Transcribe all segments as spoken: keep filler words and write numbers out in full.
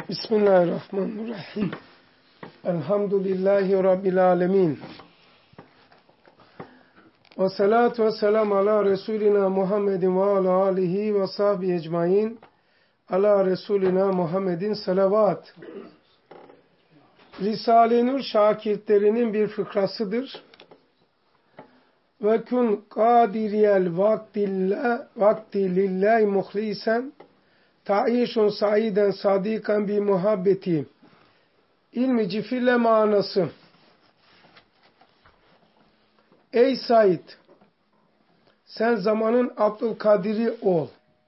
Bismillahirrahmanirrahim. Elhamdülillahi Rabbil alemin. Ve salatu ve selamu ala Resulina Muhammedin ve ala alihi ve sahbihi ecmain. Ala Resulina Muhammedin salavat. Risale-i Nur şakirtlerinin bir fıkrasıdır. Ve kun kadiriyel vakti lillahi muhlisen ta'işun saiden sadikan bi muhabbeti. İlmi cifirle manası. Ey Said, sen zamanın Abdülkadir'i ol.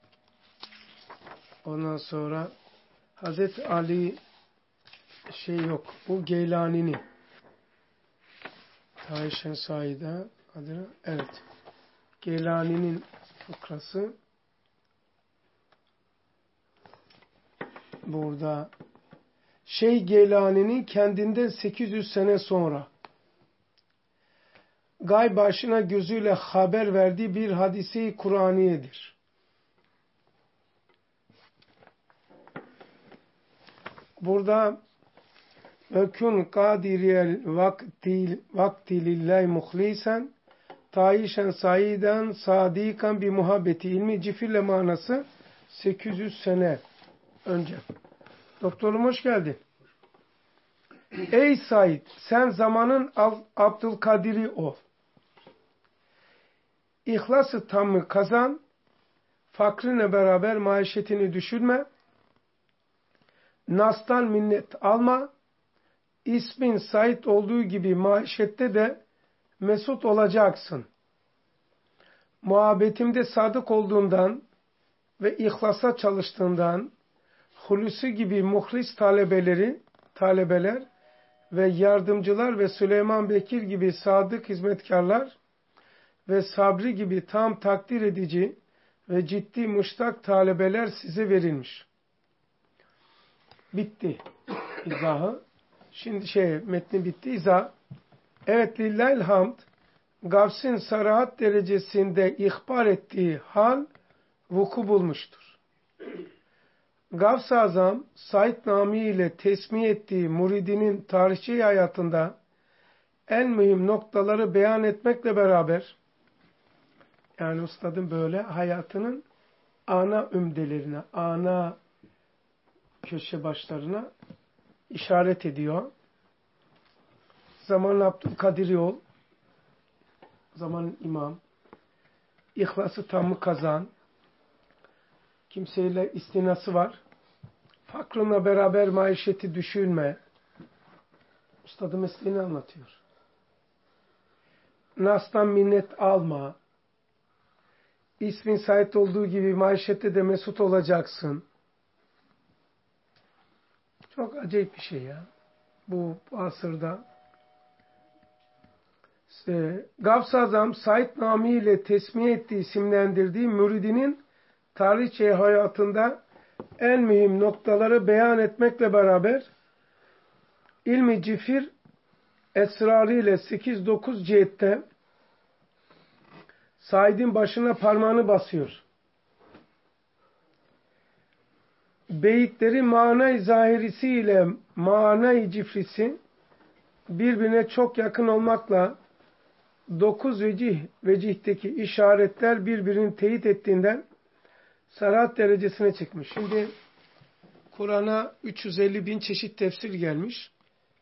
Ondan sonra Hazreti Ali şey yok. Bu Geylani'nin. Ta'işen saide adına. Evet. Geylani'nin fıkrası. Burada Şeyh Geylani'nin kendinden sekiz yüz sene sonra gayb başına gözüyle haber verdiği bir hadise-i Kur'aniyedir. Burada ökün kadiriyel vakti, vakti lillahi muhlisen taişen saiden sadikan bir muhabbeti ilmi cifirle manası sekiz yüz sene önce. Doktorum hoş geldin. Ey Said, sen zamanın Abdülkadir'i ol. İhlas-ı tamı kazan, fakrine beraber maişetini düşürme, nastan minnet alma, ismin Said olduğu gibi maişette de mesut olacaksın. Muhabbetimde sadık olduğundan ve ihlasa çalıştığından, Hulusi gibi muhlis talebeleri, talebeler ve yardımcılar ve Süleyman Bekir gibi sadık hizmetkarlar ve Sabri gibi tam takdir edici ve ciddi müştak talebeler size verilmiş. Bitti izahı. Şimdi şey metni bitti izah. Evet lillahil hamd, Gavs'in sarahat derecesinde ihbar ettiği hal vuku bulmuştur. Gavs-ı Azam, Said Nami ile tesmih ettiği muridinin tarihçi hayatında en mühim noktaları beyan etmekle beraber, yani ustadın böyle hayatının ana ümdelerine, ana köşe başlarına işaret ediyor. Zamanın Abdülkadir yol, zamanın imam, İhlas-ı tamı kazan, kimseyle istinası var. Fakrınla beraber maişeti düşünme. Üstadı mesleğini anlatıyor. Nas'tan minnet alma. İsmin Said olduğu gibi maişette de mesut olacaksın. Çok acayip bir şey ya. Bu asırda. İşte, Gavs-ı Azam Said Nami ile tesmih ettiği, isimlendirdiği müridinin tarihçi hayatında en mühim noktaları beyan etmekle beraber ilmi cifir esrarı ile sekiz dokuz cihette Said'in başına parmağını basıyor. Beyitleri mana-i zahirisi ile mana-i cifrisi birbirine çok yakın olmakla dokuz vecih vecihteki işaretler birbirini teyit ettiğinden sarahat derecesine çıkmış. Şimdi Kur'an'a üç yüz elli bin çeşit tefsir gelmiş.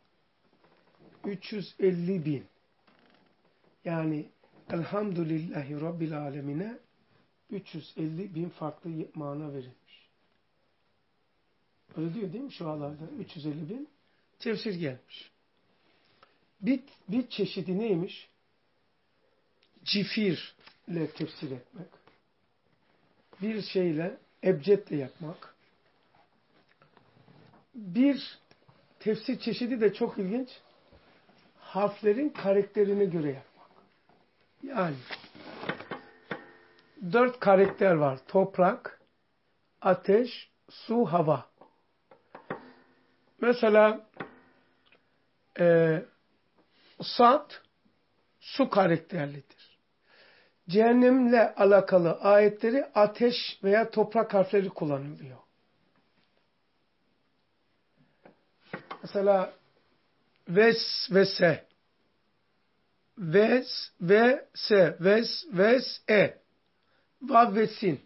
üç yüz elli bin. Yani Elhamdülillahi Rabbil alemine üç yüz elli bin farklı mana verilmiş. Öyle diyor değil mi şu alarda? üç yüz elli bin tefsir gelmiş. Bir, bir çeşidi neymiş? Cifir ile tefsir etmek. Bir şeyle ebcedle yapmak. Bir tefsir çeşidi de çok ilginç. Harflerin karakterine göre yapmak. Yani dört karakter var. Toprak, ateş, su, hava. Mesela e, Sad su karakterlidir. Cehennemle alakalı ayetleri ateş veya toprak harfleri kullanılıyor. Mesela ves ve se. Ves ve se. Ves, ves, e. Vav ve sin.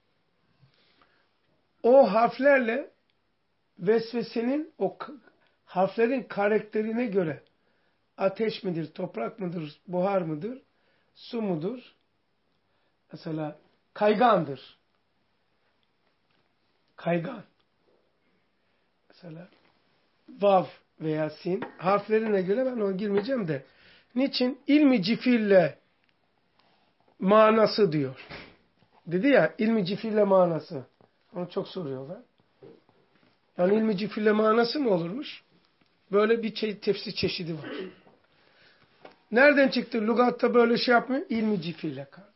O harflerle vesvesenin o harflerin karakterine göre ateş midir, toprak mıdır, buhar mıdır, su mudur? Mesela kaygandır. Kaygan. Mesela vav veya sin harflerine göre ben ona girmeyeceğim de. Niçin? İlmi cifille manası diyor. Dedi ya ilmi cifille manası. Onu çok soruyorlar. Yani ilmi cifille manası mı olurmuş? Böyle bir çe tefsir çeşidi var. Nereden çıktı? Lügatta böyle şey yapmıyor. İlmi cifille kardeş.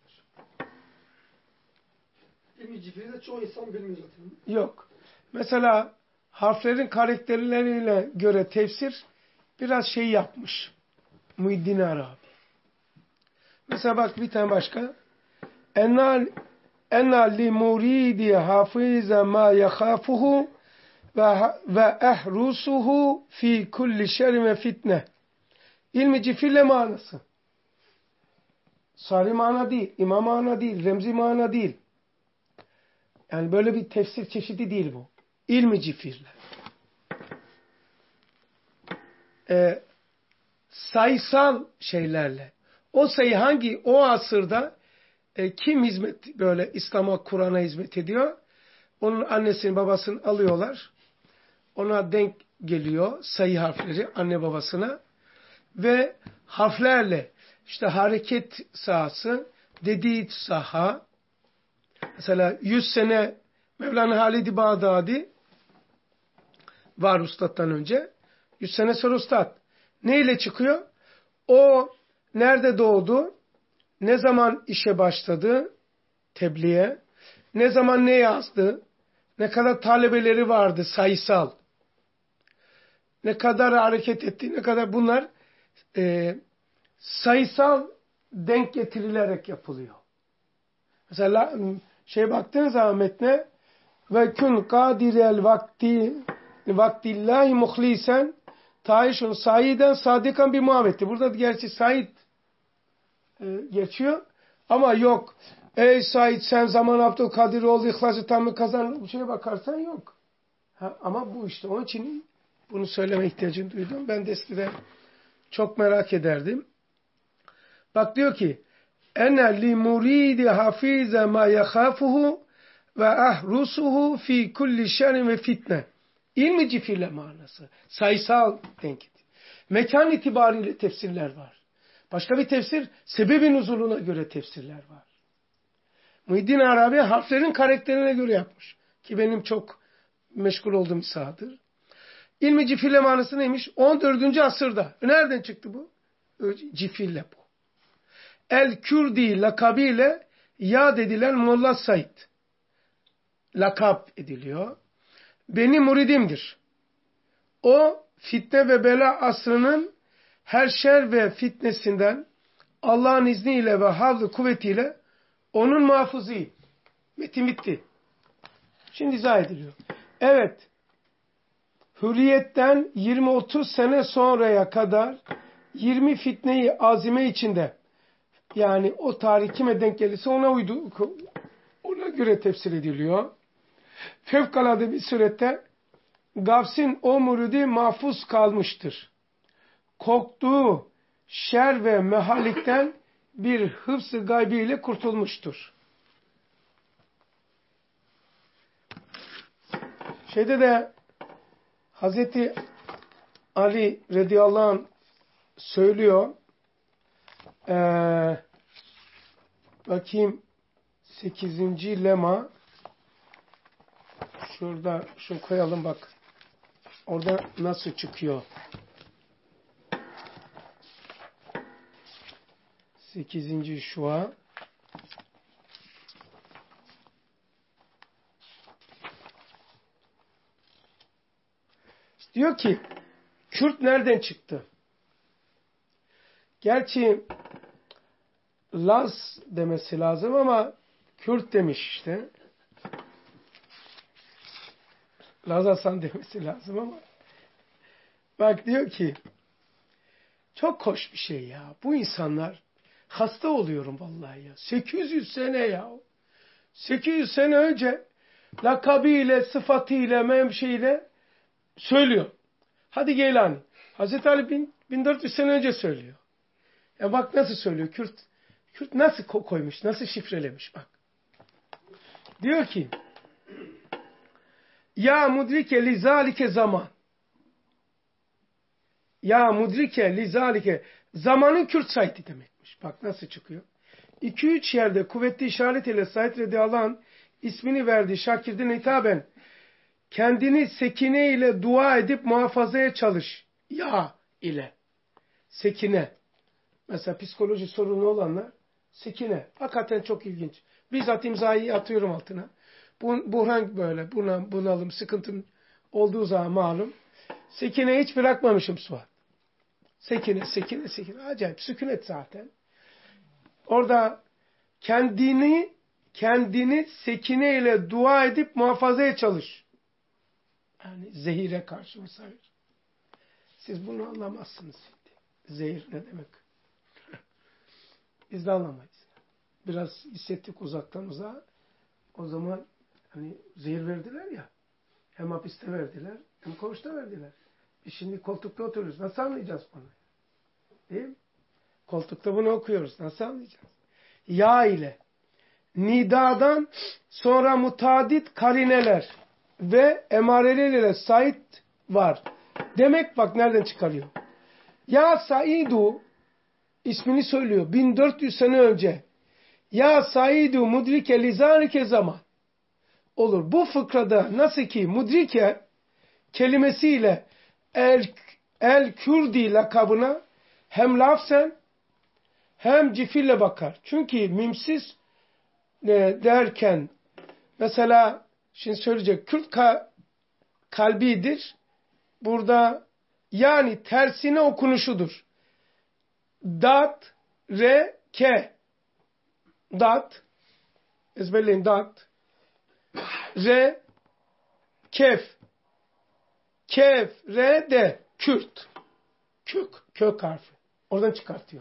İlmi cifille de çoğu insan bilmiyor zaten. Yok. Mesela harflerin karakterleriyle göre tefsir biraz şey yapmış. Muhiddin Arabi. Mesela bak bir tane başka. Enna enna li muridi hafize ma yakhafuhu ve ehrusuhu fi kulli şerrin ve fitne. İlmi cifille manası. Sari mana değil, imam mana değil, remzi mana değil. Yani böyle bir tefsir çeşidi değil bu. İlmi cifille. Ee, sayısal şeylerle. O sayı hangi, o asırda e, kim hizmet böyle İslam'a, Kur'an'a hizmet ediyor? Onun annesini, babasını alıyorlar. Ona denk geliyor sayı harfleri anne babasına. Ve harflerle işte hareket sahası, dediği saha, mesela yüz sene Mevlana Halid-i Bağdadi var Üstad'dan önce. yüz sene sonra Üstad. Neyle çıkıyor? O nerede doğdu? Ne zaman işe başladı? Tebliğe. Ne zaman ne yazdı? Ne kadar talebeleri vardı sayısal? Ne kadar hareket etti? Ne kadar bunlar e, sayısal denk getirilerek yapılıyor. Mesela şey baktığınız zaman metne ve kun kadirel vakti vaktillahi muhlisen taişun saiden sadikan bir muhabbeti. Burada gerçi Said e, geçiyor ama yok. Ey Said sen zaman Abdülkadir oldu ihlası tam mı kazan? Bu şeye bakarsan yok. Ha, ama bu işte onun için bunu söyleme ihtiyacını duydum. Ben de eskiden çok merak ederdim. Bak diyor ki ene li muridi hafize ma yakhafuhu ve ahrusuhu fi kulli şerrin ve fitne. İlmi cifirle manası. Sayısal denk. Mekan itibariyle tefsirler var. Başka bir tefsir sebebin nuzuluna göre tefsirler var. Muhiddin Arabi harflerin karakterine göre yapmış. Ki benim çok meşgul olduğum bir sahadır. İlmi cifirle manası neymiş? on dördüncü asırda. Nereden çıktı bu? Cifirle bu. El-Kürdi lakabıyla yad edilen Molla Said. Lakap ediliyor. Benim muridimdir. O fitne ve bela asrının her şer ve fitnesinden Allah'ın izniyle ve havlu kuvvetiyle onun muhafızıyım. Metin bitti. Şimdi izah ediliyor. Evet. Hürriyetten yirmi otuz sene sonraya kadar yirmi fitneyi azime içinde, yani o tarih kime denk gelirse ona uydu, ona göre tefsir ediliyor. Fevkalade bir surette Gavs'in o müridi mahfuz kalmıştır. Korktuğu şer ve mehalikten bir hıfz-ı gaybiyle kurtulmuştur. Şeyde de Hazreti Ali radıyallahu anh söylüyor. Ee, bakayım sekizinci lema, şurada şunu koyalım bak. Orada nasıl çıkıyor? sekizinci şua. Diyor ki Kürt nereden çıktı? Gerçi Laz demesi lazım ama Kürt demiş işte. Laz Hasan demesi lazım ama Bak diyor ki çok hoş bir şey ya. Bu insanlar hasta oluyorum vallahi ya. sekiz yüz sene ya. sekiz yüz sene önce lakabıyla, sıfatıyla, memşiyle söylüyor. Hadi Geylani. Hazreti Ali bin, bin dört yüz sene önce söylüyor. Ya bak nasıl söylüyor. Kürt Kürt nasıl koymuş, nasıl şifrelemiş bak. Diyor ki ya mudrike lizalike zaman. Ya mudrike lizalike zamanın Kürt Said'i demekmiş. Bak nasıl çıkıyor. iki üç yerde kuvvetli işaret ile Said radıyallahu anh ismini verdiği Şakir'den hitaben kendini sekine ile dua edip muhafazaya çalış. Ya ile. Sekine. Mesela psikoloji sorunu olanlar sekine. Hakikaten çok ilginç. Bizzat imzayı atıyorum altına. Bu, buhran böyle. Buna, bunalım, sıkıntım olduğu zaman malum. Sekine hiç bırakmamışım Suat. Sekine, sekine, sekine. Acayip. Sükunet zaten. Orada kendini kendini sekine ile dua edip muhafazaya çalış. Yani zehire karşı vesaire. Siz bunu anlamazsınız. Zehir ne demek? Biz de anlamayız. Biraz hissettik uzaktan uzağa. O zaman hani zehir verdiler ya. Hem hapiste verdiler, hem koğuşta verdiler. Biz şimdi koltukta oturuyoruz. Nasıl anlayacağız bunu? Değil mi? Koltukta bunu okuyoruz. Nasıl anlayacağız? Ya ile nidadan sonra mutadit karineler ve emarelerle Said var. Demek bak nereden çıkarıyor? Ya Saidu ismini söylüyor. bin dört yüz sene önce. Ya Saidu mudrike lizarike zaman. Olur. Bu fıkrada nasıl ki mudrike kelimesiyle el, el Kürdi lakabına hem lafzen hem cifille bakar. Çünkü mimsiz e, derken mesela şimdi söyleyecek Kürt ka, kalbidir. Burada yani tersine okunuşudur. Dat, re, ke. Dat, ezberleyin dat. Re, kef. Kef, re, de. Kürt. Kök, kök harfi. Oradan çıkartıyor.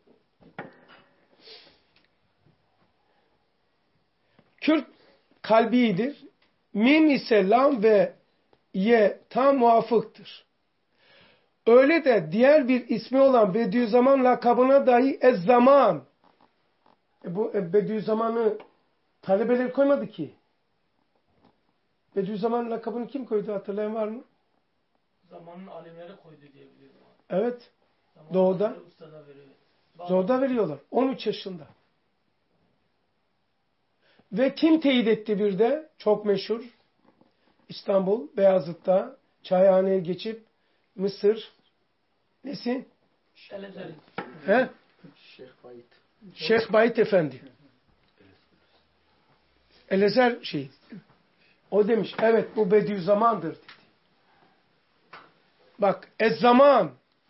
Kürt kalbidir. Mim ise lam ve ye tam muvafıktır. Öyle de diğer bir ismi olan Bediüzzaman lakabına dahi Ez-Zaman. E bu e, Bediüzzaman'ı talebeleri koymadı ki. Bediüzzaman lakabını kim koydu hatırlayan var mı? Zamanın alimleri koydu diye biliyorum. Evet. Zamanın Doğuda. veriyor. Doğuda veriyorlar. on üç yaşında. Ve kim teyit etti bir de? Çok meşhur. İstanbul, Beyazıt'ta çayhaneye geçip Mısır nesi? Elezer. He? Şeyh Bayit. Şeyh Bayit Efendi. Elezer şey. O demiş, evet bu Bediüzzaman'dır dedi. Bak, Ez-Zaman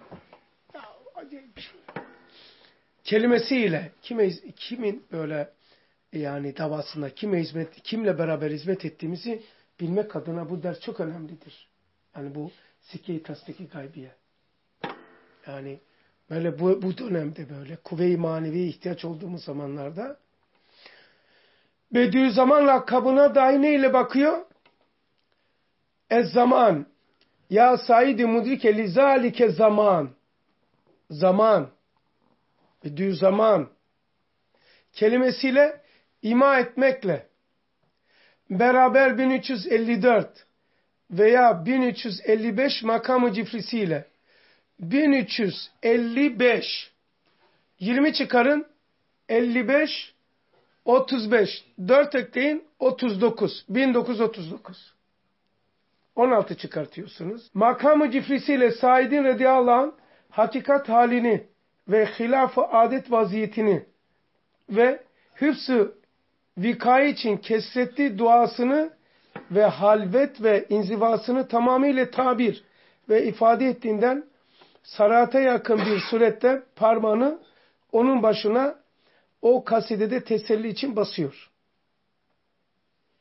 kelimesiyle kime, kimin böyle yani davasında kime hizmet, kimle beraber hizmet ettiğimizi bilmek adına bu ders çok önemlidir. Yani bu sikke-i tasdik-i gaybiye. Yani böyle bu, bu dönemde böyle kuvve-i manevi ihtiyaç olduğumuz zamanlarda Bediüzzaman lakabına dahi neyle bakıyor? Ez-Zaman. Ya Said-i Mudrike lizalike zaman. Zaman. Bediüzzaman. Kelimesiyle ima etmekle beraber bin üç yüz elli dört veya bin üç yüz elli beş makamı cifrisiyle bin üç yüz elli beş yirmi çıkarın elli beş otuz beş dört ekleyin otuz dokuz bin dokuz yüz otuz dokuz on altı çıkartıyorsunuz. Makamı cifrisiyle Said'in radıyallahu anh hakikat halini ve hilaf-ı adet vaziyetini ve hıfz-ı vikayı için kesretli duasını ve halvet ve inzivasını tamamıyla tabir ve ifade ettiğinden sarata yakın bir surette parmağını onun başına o kasidede teselli için basıyor.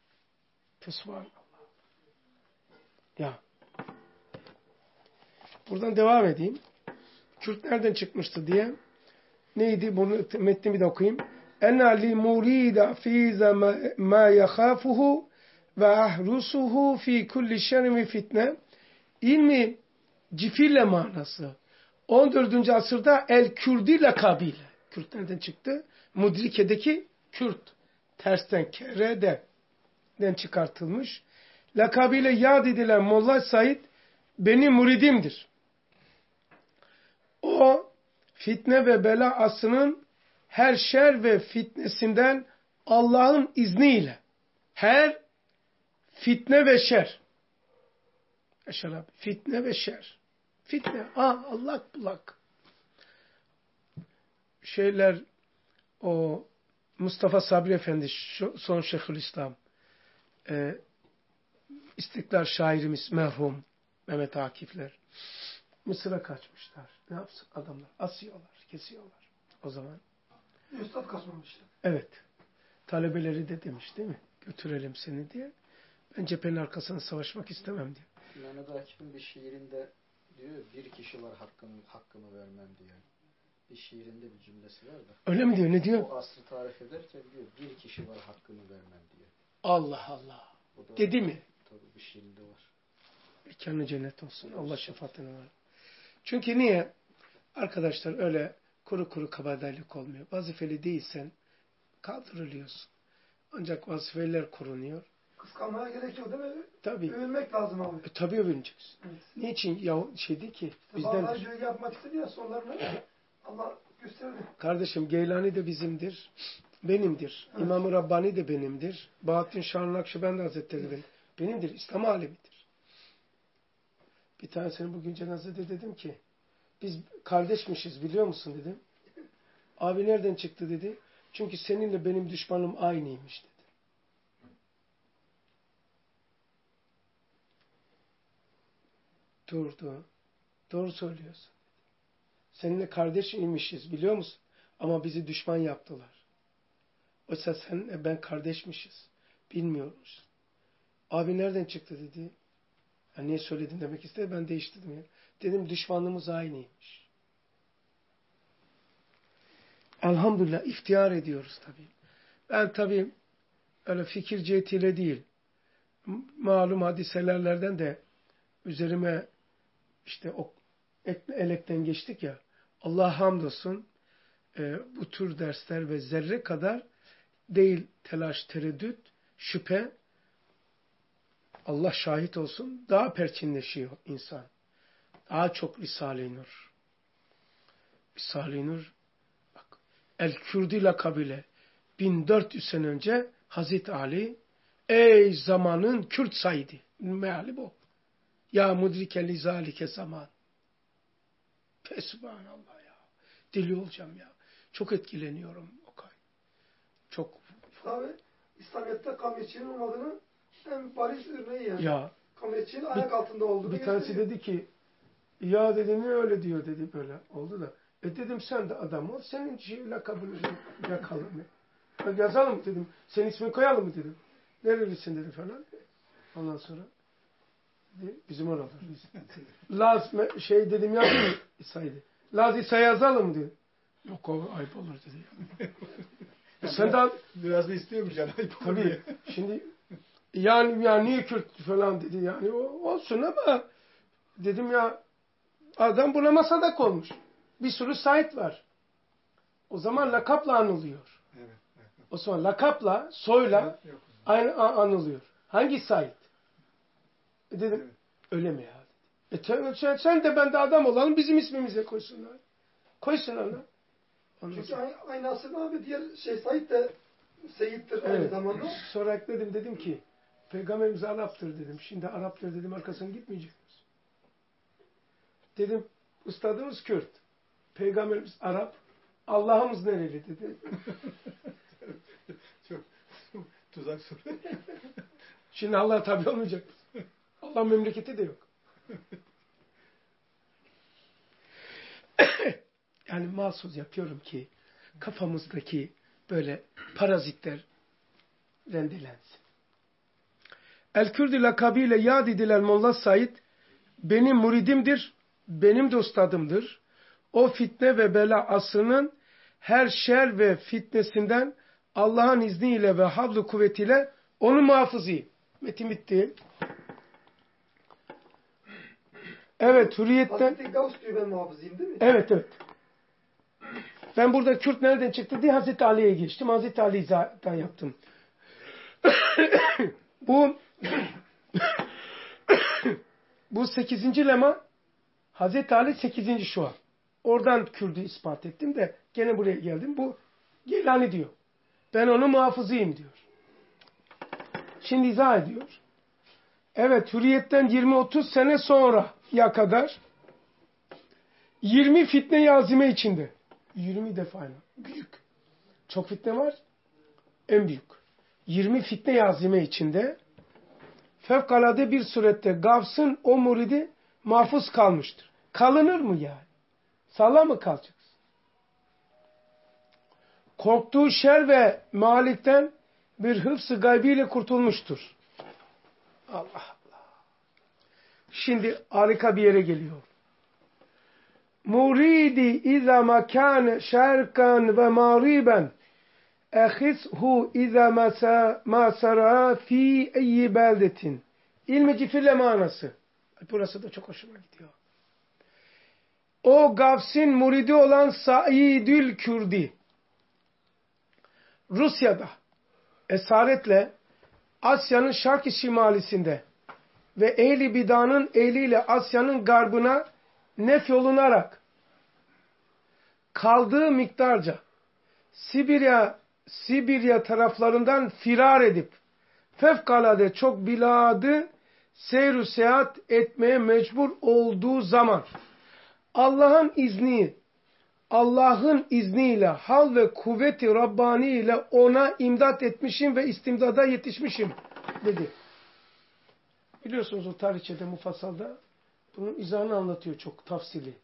Subhanallah. Ya. Buradan devam edeyim. Kürt nereden çıkmıştı diye. Neydi? Bunu metnimi de okuyayım. Ena li murida fiza ma yakhafuhu ve ahrusuhu fi kulli şerrin ve fitne. İlmi cifille manası. on dördüncü asırda El-Kürdi lakabıyla. Kürt nereden çıktı? Mudrike'deki Kürt. Tersten Kere'den çıkartılmış. Lakabıyla yad edilen Molla Said benim muridimdir. O fitne ve bela asrının her şer ve fitnesinden Allah'ın izniyle her fitne ve şer Yaşar fitne ve şer fitne, ah allak bullak şeyler, o Mustafa Sabri Efendi son Şeyhülislam, e, İstiklal şairimiz merhum Mehmet Akifler Mısır'a kaçmışlar. Ne yapsın adamlar? Asıyorlar, kesiyorlar. O zaman. Üstad kaçmamışlar. Evet. Talebeleri de demiş değil mi? Götürelim seni diye. Ben cephenin arkasına savaşmak istemem diye. Mehmet Akif'in bir şiirinde diyor, bir kişi var hakkımı, hakkımı vermem diyor. Bir şiirinde bir cümlesi var da. Öyle mi diyor? Ne diyor? O asrı tarif ederken diyor, bir kişi var hakkımı vermem diyor. Allah Allah. Dedi mi? Tabii bir şiirinde var. Mekanı cennet olsun. Allah şefaatine var. Çünkü niye? Arkadaşlar öyle kuru kuru kabadayılık olmuyor. Vazifeli değilsen kaldırılıyorsun. Ancak vazifeliler korunuyor. Kıskanmaya gerek yok değil mi? Tabii. Övülmek lazım abi. E, tabii övüneceğiz. Evet. Niçin? Ya şeydi ki İşte bizden. bazıları gölge yapmak istedi ya sonlarını. Allah gösterdi. Kardeşim Geylani de bizimdir. Benimdir. Evet. İmam-ı Rabbani de benimdir. Bahattin Şah-ı Nakşibendi Hazretleri benim. Benimdir. İslam alemidir. Bir tanesini bugün cenazede dedim ki biz kardeşmişiz biliyor musun dedim. Abi nereden çıktı dedi. Çünkü seninle benim düşmanım aynıymış dedi. Durdu. Doğru söylüyorsun. Seninle kardeşmişiz biliyor musun? Ama bizi düşman yaptılar. Oysa sen ben kardeşmişiz. Bilmiyoruz. Abi nereden çıktı dedi. Ya niye söyledin demek istedi. Ben değiştirdim ya. Dedim düşmanlığımız aynıymış. Elhamdülillah iftihar ediyoruz tabii. Ben tabii öyle fikir cihetiyle değil. Malum hadiselerden de üzerime işte o elekten geçtik ya. Allah'a hamdolsun e, bu tür dersler ve zerre kadar değil telaş, tereddüt, şüphe, Allah şahit olsun daha perçinleşiyor insan. Daha çok Risale-i Nur. Risale-i Nur bak El-Kürdi lakabıyla bin dört yüz sene önce Hazreti Ali ey zamanın Kürt Said'i. Meali bu. Ya mudrike li zalike zaman. Fesubhanallah ya. Deli olacağım ya. Çok etkileniyorum Okay. Çok. Abi İslamiyet'te kamyetçinin olmadığını en bariz örneği yani. Ya. Kamyetçinin ayak altında olduğunu. Bir tanesi dedi ki ya dedi ne öyle diyor dedi böyle oldu da. E dedim sen de adam ol. Senin şey, lakabını yakalım. Yazalım mı dedim. Senin ismini koyalım mı dedim. Nerelisin dedi falan. Ondan sonra bizim oralar. Laz şey dedim ya İsa'ydı. Laz İsa yazalım mı dedi. Yok o ayıp olur dedi. Sen de biraz da istiyormuş yani ayıp olur. Tabii. Şimdi yani ya niye Kürt falan dedi yani o olsun ama dedim ya adam buna masadak olmuş. Bir sürü Said var. O zaman lakapla anılıyor. Evet, evet. O zaman lakapla, soyla Yok. aynı anılıyor. Hangi Said? E dedim Evet. öyle mi ya? E sen, sen de ben de adam olalım bizim ismimize koysunlar. Koysunlar lan. Çünkü aynı, aynı asırda abi diğer şey Said de Seyit'tir aynı Evet. zamanda. Sonra ekledim dedim ki Peygamberimiz Arap'tır dedim. Şimdi Arap'tır dedim arkasına gitmeyecek miyiz? Dedim ustadımız Kürt. Peygamberimiz Arap. Allah'ımız nereli dedi. Çok tuzak soru. Şimdi Allah tabi olmayacak. Allah memleketi de yok. Yani mahsus yapıyorum ki kafamızdaki böyle parazitler rendelensin. El-Kürdi lakabıyla yad edilen Molla Said benim muridimdir. benim de ustadımdır. O fitne ve bela asrının her şer ve fitnesinden Allah'ın izniyle ve havlu kuvvetiyle onu muhafızıyım. Metin bitti. Evet, Hürriyet'ten... Hazreti Gavs diyor ben muhafızıyım değil mi? Evet, evet. Ben burada Kürt nereden çıktı diye Hazreti Ali'ye geçtim. Hazreti Ali'yi zaten yaptım. Bu bu sekizinci lema Hazreti Ali sekizinci şu an. Oradan Kürt'ü ispat ettim de gene buraya geldim. Bu Geylani diyor. Ben onun muhafızıyım diyor. Şimdi izah ediyor. Evet, Hürriyet'ten yirmi otuz sene sonraya kadar yirmi fitne yazime içinde. yirmi defa aynı. Büyük. Çok fitne var. En büyük. yirmi fitne yazime içinde fevkalade bir surette Gavs'ın o muridi mahfuz kalmıştır. Kalınır mı yani? Sağlam mı kalacaksın? Korktuğu şer ve malikten bir hıfz-ı gaybiyle kurtulmuştur. Allah Allah. Şimdi harika bir yere geliyor. Muridi izâ makâne şerkan ve mağriben ehizhu izâ masara fî eyyi beldetin. İlmi cifirle manası. Burası da çok hoşuma gidiyor. O Gavs'in muridi olan Saidül Kürdi Rusya'da esaretle Asya'nın şarkı şimalisinde ve ehli bidanın eliyle Asya'nın garbına nefyolunarak kaldığı miktarca Sibirya Sibirya taraflarından firar edip fevkalade çok biladı seyr-ü seyahat etmeye mecbur olduğu zaman Allah'ın izni Allah'ın izniyle hal ve kuvveti Rabbani ile ona imdat etmişim ve istimdada yetişmişim dedi. Biliyorsunuz o tarihçede Mufassal'da bunun izahını anlatıyor çok tafsili.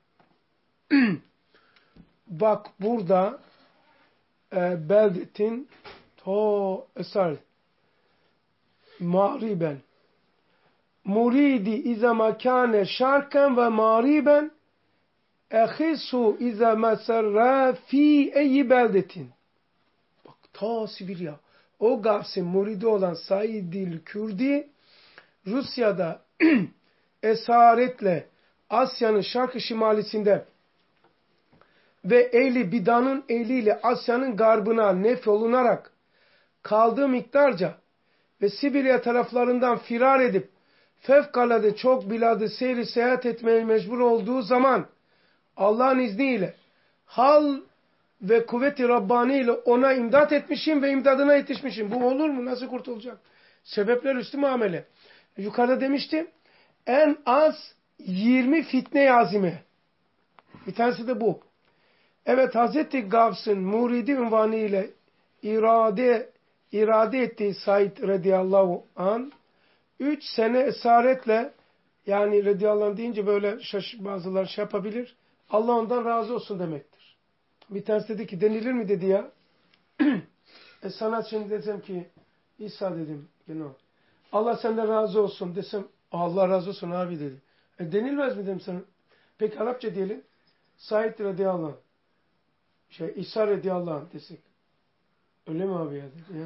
Bak burada e, beldetin to esar mağriben muridi iza makane şarken ve mağriben ehisu iza mesarra fi eyyi beldetin. Bak ta Sibirya. O Gavs'in muridi olan Saidül Kürdi Rusya'da esaretle Asya'nın şarkı şimalisinde ve ehli bidanın eliyle Asya'nın garbına nefyolunarak kaldığı miktarca ve Sibirya taraflarından firar edip fevkalade çok biladı seyri seyahat etmeye mecbur olduğu zaman Allah'ın izniyle hal ve kuvveti Rabbani ile ona imdat etmişim ve imdadına yetişmişim. Bu olur mu? Nasıl kurtulacak? Sebepler üstü muamele. Yukarıda demiştim. En az yirmi fitne azime. Bir tanesi de bu. Evet, Hazreti Gavs'ın muridi ünvanı ile irade, irade ettiği Said radıyallahu an üç sene esaretle, yani radıyallahu anh deyince böyle şaş, bazılar şey yapabilir. Allah ondan razı olsun demektir. Bir tanesi dedi ki denilir mi dedi ya. e sana şimdi desem ki İsa dedim. You know, Allah senden razı olsun desem Allah razı olsun abi dedi. E denilmez mi dedim sana. Peki Arapça diyelim. Said radıyallahu anh. Şey İsa radıyallahu anh desek. Öyle mi abi ya dedi ya.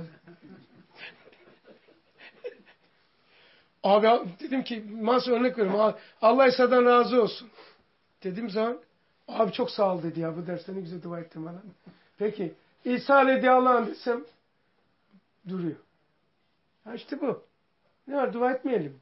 Abi dedim ki masa örnek veriyorum. Allah İsa'dan razı olsun. Dedim zaman abi çok sağ ol dedi ya. Bu derste ne güzel dua ettim bana. Peki İsa radıyallahu anh desem duruyor. Ha işte bu. Ne var, dua etmeyelim.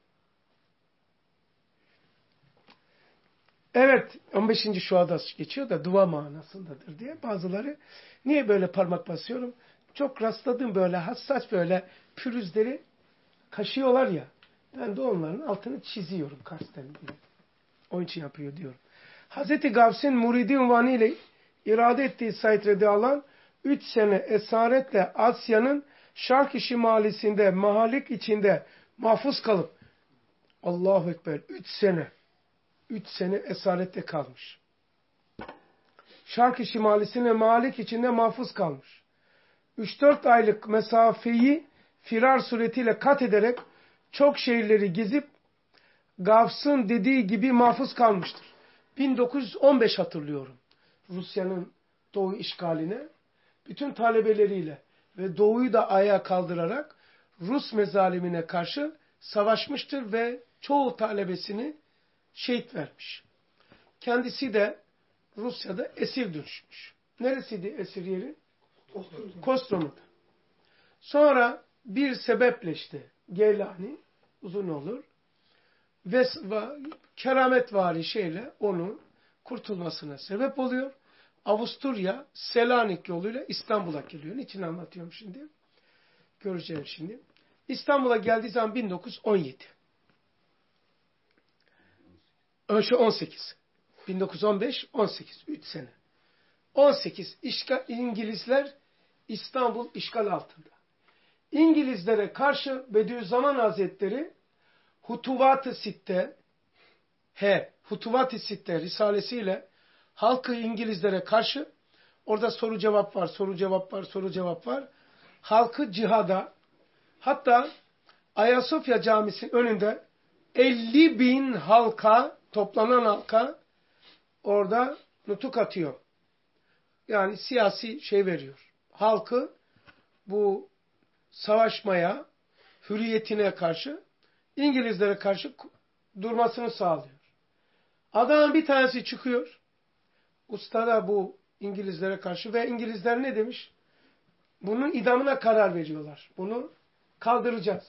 Evet, on beşinci şuada geçiyor da dua manasındadır diye. Bazıları niye böyle parmak basıyorum? Çok rastladım böyle hassas böyle pürüzleri kaşıyorlar ya. Ben de onların altını çiziyorum kasten diye. Onun için yapıyor diyorum. Hazreti Gavs'in muridi unvanı ile irade ettiği Said radıyallahu anh üç sene esaretle Asya'nın şark-ı şimalisinde, mahalik içinde mahfuz kalıp Allahu Ekber üç sene üç sene esarette kalmış. Şark-ı şimalisinde, mahalik içinde mahfuz kalmış. üç dört aylık mesafeyi firar suretiyle kat ederek çok şehirleri gezip Gavs'ın dediği gibi mahfuz kalmıştır. bin dokuz yüz on beş hatırlıyorum. Rusya'nın Doğu işgaline. Bütün talebeleriyle ve Doğu'yu da ayağa kaldırarak Rus mezalimine karşı savaşmıştır ve çoğu talebesini şehit vermiş. Kendisi de Rusya'da esir düşmüş. Neresiydi esir yeri? Kostroma'da. Sonra bir sebeple işte Geylani uzun olur ve kerametvari şeyle onu kurtulmasına sebep oluyor. Avusturya Selanik yoluyla İstanbul'a geliyor. Niçin anlatıyorum şimdi? Göreceğiz şimdi. İstanbul'a geldiği zaman bin dokuz yüz on yedi. Önce on sekiz. bin dokuz yüz on beş on sekiz. üç sene. on sekiz işgal, İngilizler İstanbul işgal altında. İngilizlere karşı Bediüzzaman Hazretleri Hutuvat-ı Sitte He, Hutuvat-ı Sitte risalesiyle halkı İngilizlere karşı orada soru cevap var, soru cevap var, soru cevap var. Halkı cihada, hatta Ayasofya Camisi'nin önünde elli bin halka, toplanan halka orada nutuk atıyor. Yani siyasi şey veriyor. Halkı bu savaşmaya, hürriyetine karşı, İngilizlere karşı durmasını sağlıyor. Adamın bir tanesi çıkıyor. Usta da bu İngilizlere karşı ve İngilizler ne demiş? Bunun idamına karar veriyorlar. Bunu kaldıracağız.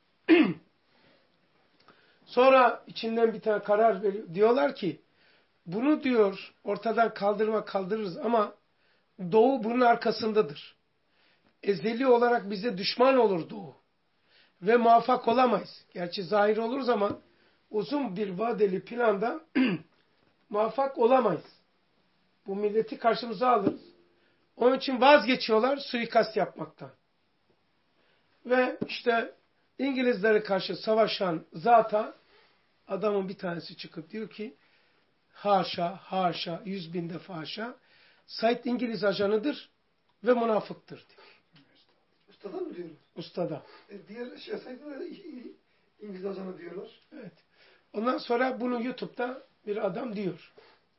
Sonra içinden bir tane karar veriyor. Diyorlar ki bunu diyor ortadan kaldırma kaldırırız ama Doğu bunun arkasındadır. Ezeli olarak bize düşman olur Doğu. Ve muvaffak olamayız. Gerçi zahir oluruz ama uzun bir vadeli planda muvaffak olamayız. Bu milleti karşımıza alırız. Onun için vazgeçiyorlar suikast yapmaktan. Ve işte İngilizlere karşı savaşan zata adamın bir tanesi çıkıp diyor ki haşa, haşa, yüz bin defa haşa Said İngiliz ajanıdır ve münafıktır diyor. Ustada mı diyorlar? Ustada. E, diğer şey sayıda da İngiliz ajanı diyorlar. Evet. Ondan sonra bunu YouTube'da bir adam diyor.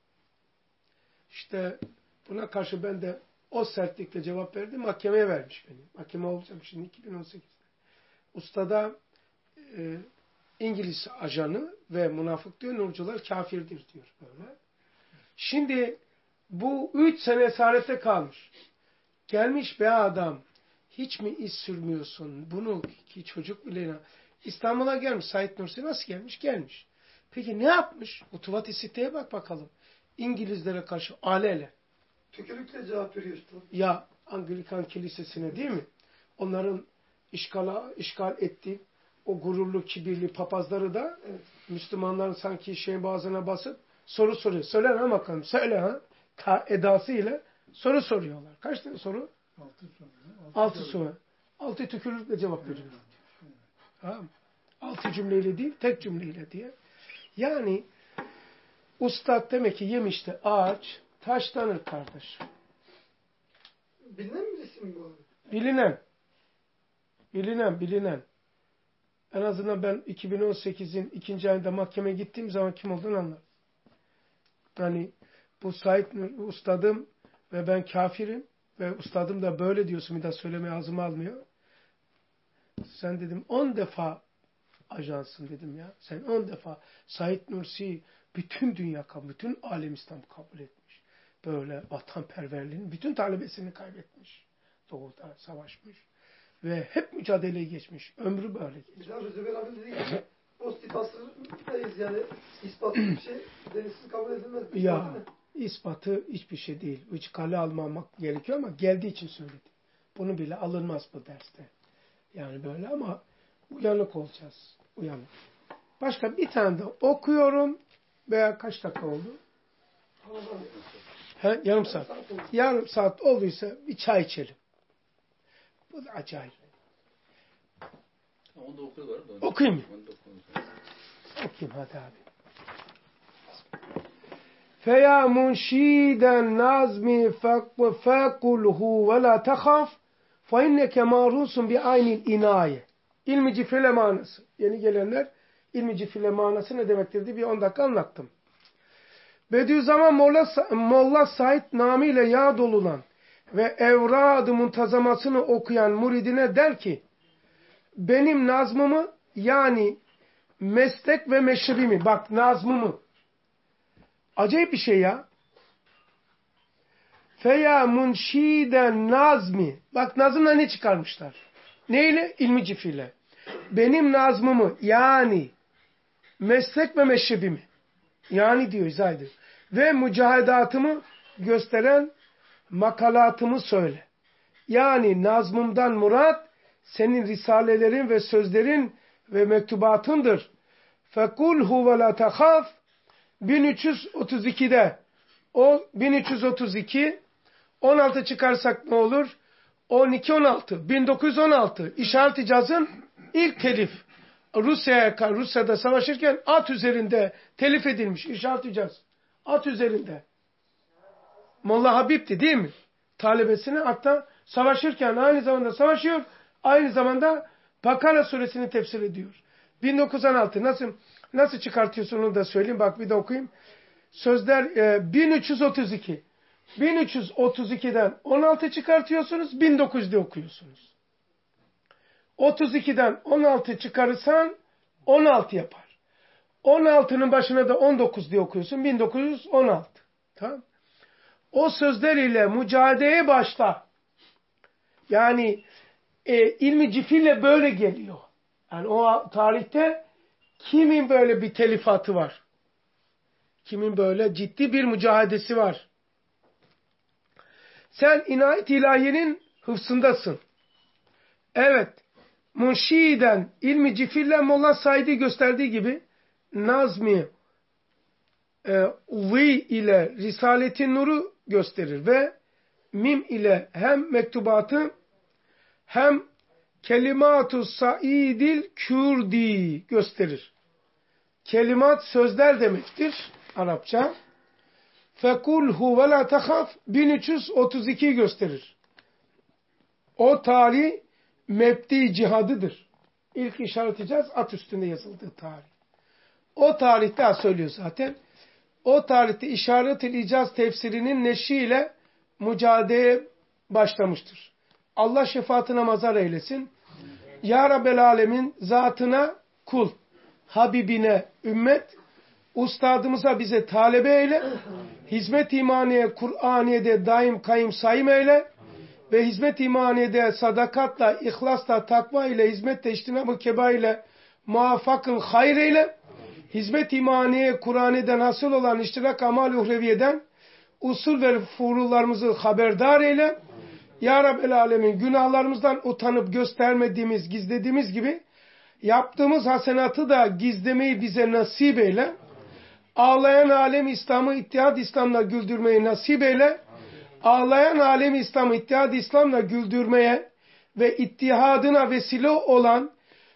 İşte buna karşı ben de o sertlikle cevap verdim. Mahkemeye vermiş beni. Mahkeme olacağım şimdi iki bin on sekizde. Ustada e, İngiliz ajanı ve münafık diyor. Nurcular kafirdir diyor böyle. Şimdi bu üç sene esarette kalmış. Gelmiş be adam. Hiç mi iz sürmüyorsun? Bunu ki çocuk bile İstanbul'a gelmiş. Said Nursi nasıl gelmiş? Gelmiş. Peki ne yapmış? Hutuvat-ı Sitte'ye bak bakalım. İngilizlere karşı alele. Tükürükle cevap veriyor işte. Ya Anglikan Kilisesi'ne değil mi? Onların işgala, işgal ettiği o gururlu, kibirli papazları da evet, Müslümanların sanki şeyin boğazına basıp soru soruyor. Söyle ha bakalım. Söyle ha. Ka edasıyla soru soruyorlar. Kaç tane soru? Altı soru. Altı soru. Altı tükürükle cevap veriyor. Tamam. Altı cümleyle değil, tek cümleyle diye. Yani ustad demek ki yemişti ağaç taşlanır kardeş. Bilinen bir isim bu abi. Bilinen. Bilinen, bilinen. En azından ben iki bin on sekizin ikinci ayında mahkemeye gittiğim zaman kim olduğunu anladım. Yani bu Said ustadım ve ben kafirim ve ustadım da böyle diyorsun, bir daha söylemeye ağzıma almıyor. Sen dedim on defa ajansın dedim ya. Sen on defa Said Nursi bütün dünya, bütün alem İslam kabul etmiş. Böyle vatanperverliğin bütün talebesini kaybetmiş. Doğu'da savaşmış. Ve hep mücadeleyi geçmiş. Ömrü böyle geçmiş. Bir daha Zübeyir abi dediği gibi pozitif asırdayız yani ispatlı bir şey denizsiz kabul edilmez. Ya ispatı hiçbir şey değil. Hiç kale almamak gerekiyor ama geldiği için söyledi. Bunu bile alınmaz bu derste. Yani böyle ama uyanık olacağız. Uyanık. Başka bir tane de okuyorum. Veya kaç dakika oldu? He, yarım saat. Yarım saat olduysa bir çay içelim. Bu da acayip. Onu da okuyorlar da. Okuyayım mı? Okuyayım hadi abi. Feya munşiden nazmi fekulhu ve la tehaf fe inneke marusun bi aynil inaye. İlmi cifrele manası. Yeni gelenler ilmi cifrele manası ne demektir diye bir on dakika anlattım. Bediüzzaman Molla, Molla Said namıyla yad olunan ve evrad-ı muntazamasını okuyan muridine der ki, benim nazmımı yani meslek ve meşrebimi, bak nazmımı, acayip bir şey ya. Feya munşiden nazmi, bak nazımla ne çıkarmışlar? Neyle? İlmi cifriyle. Benim nazmımı yani meslek ve meşrebimi, yani diyor, izah ediyor. Ve mücahedatımı gösteren makalatımı söyle. Yani nazmımdan murat senin risalelerin ve sözlerin ve mektubatındır. Fekul huve la tehaf bin üç yüz otuz iki'de o bin üç yüz otuz iki on altı çıkarsak ne olur? on iki on altı bin dokuz yüz on altı İşaret-i Caz'ın ilk telif. Rusya'ya Rusya'da savaşırken at üzerinde telif edilmiş İşaret-i Caz. At üzerinde. Molla Habib'ti değil mi? Talebesine hatta savaşırken aynı zamanda savaşıyor, aynı zamanda Bakara suresini tefsir ediyor. bin dokuz yüz on altı nasıl nasıl çıkartıyorsun onu da söyleyeyim. Bak bir de okuyayım. Sözler e, bin üç yüz otuz iki. bin üç yüz otuz iki'den on altı çıkartıyorsunuz, bin dokuz yüz'de okuyorsunuz. otuz iki'den on altı çıkarırsan on altı yapar. on altı'nın başına da on dokuz diye okuyorsun. bin dokuz yüz on altı. Tamam. O sözler ile mücadeleye başla. Yani e, ilmi cifille böyle geliyor. Yani o tarihte kimin böyle bir telifatı var? Kimin böyle ciddi bir mücadelesi var? Sen inayet ilahiyenin hıfzındasın. Evet. Munşiden ilmi cifille Molla Said'i gösterdiği gibi Nazmi e, Vi ile Risaletin Nur'u gösterir ve Mim ile hem mektubatı hem Kelimatu Saidil Kürdi gösterir. Kelimat sözler demektir Arapça. Fekul huve la tehaf bin üç yüz otuz iki'yi gösterir. O tarih mebdi cihadıdır. İlk işaret edeceğiz at üstünde yazıldığı tarih. O tarihte söylüyor zaten. O tarihte işaret-i icaz tefsirinin neşriyle mücadeleye başlamıştır. Allah şefaatine mazhar eylesin. Ya Rabbel Alemin zatına kul, Habibine ümmet, ustadımıza bize talebe eyle, hizmet imaniye Kur'aniye'de daim kayım sayım eyle ve hizmet imaniyede sadakatla, ihlasla, takva ile, hizmette içtinab-ı keba ile muvaffakın hayır eyle, hizmet imaniye Kur'an'dan hasıl olan iştirak amal-i uhreviyeden usul ve furularımızı haberdar eyle. Ya Rabbel Alemin günahlarımızdan utanıp göstermediğimiz, gizlediğimiz gibi yaptığımız hasenatı da gizlemeyi bize nasip eyle. Ağlayan alem İslam'ı ittihad İslam'la güldürmeyi nasip eyle. Ağlayan alem İslam'ı ittihad İslam'la güldürmeye ve ittihadına vesile olan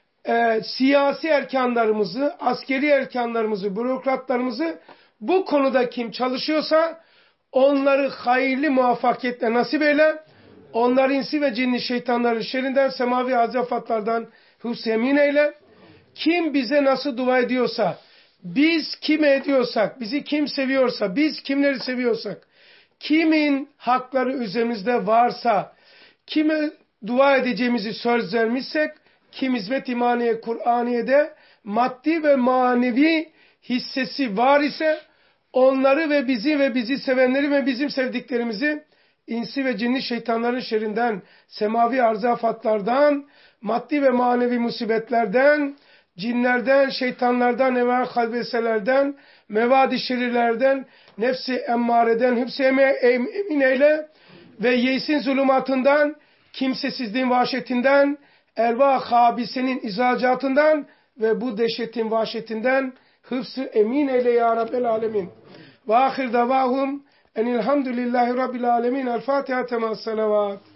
e, siyasi erkanlarımızı, askeri erkanlarımızı, bürokratlarımızı bu konuda kim çalışıyorsa onları hayırlı muvaffakiyetle nasip eyle. Onları insi ve cinni şeytanların şerrinden, semavi azafatlardan hıfz emin eyle. Kim bize nasıl dua ediyorsa, biz kime ediyorsak, bizi kim seviyorsa, biz kimleri seviyorsak, kimin hakları üzerimizde varsa, kime dua edeceğimizi söz vermişsek, kim hizmet imaniye Kur'aniye'de maddi ve manevi hissesi var ise, onları ve bizi ve bizi sevenleri ve bizim sevdiklerimizi insi ve cinni şeytanların şerrinden, semavi arzafatlardan, maddi ve manevi musibetlerden, cinlerden, şeytanlardan, evvel halveselerden, mevadi şerirlerden, nefsi emmareden, hıfz-ı emin eyle ve yeisin zulümatından, kimsesizliğin vahşetinden, ervah habisenin izacatından ve bu dehşetin vahşetinden hıfz-ı emin eyle ya Rabbel Alemin. Ve ahir davahum enilhamdülillahi Rabbil Alemin. El Fatiha temas salavat.